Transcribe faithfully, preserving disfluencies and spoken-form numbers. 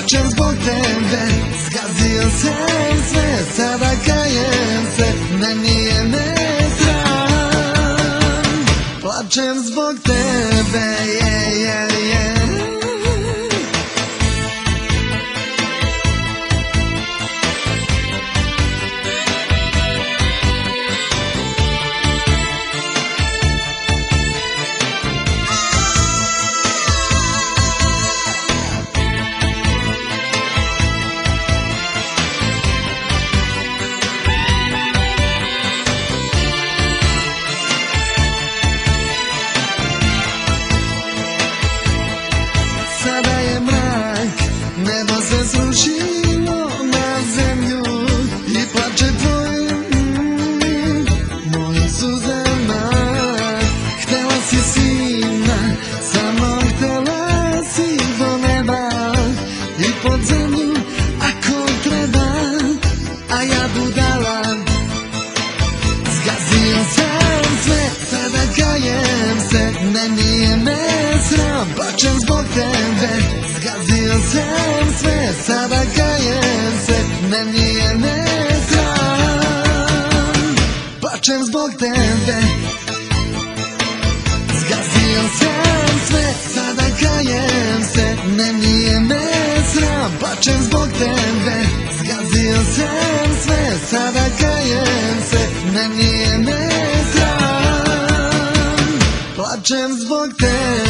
Plačem zbog tebe, zgazio sam sve, sada kajem se, ne nije me sram. Plačem zbog tebe, je, je, je. Sada je mrak, nebo se srušilo na zemlju i plače tvoj, mm, moja suzama. Htela si sina, sa mnom htela si do neba i pod zemlju ako treba, a ja budala. Zgazio sam sve, sada kajem se, ne nije me sram. Plačem zbog tebe, zgazio sam sve, sada kajem se, ne nije me sram. Plačem zbog tebe, zgazio sam sve, sada kajem se, ne nije me sram. Plačem zbog tebe, zgazio sam sve, sada kajem se, ne nije me sram. Plačem zbog tebe.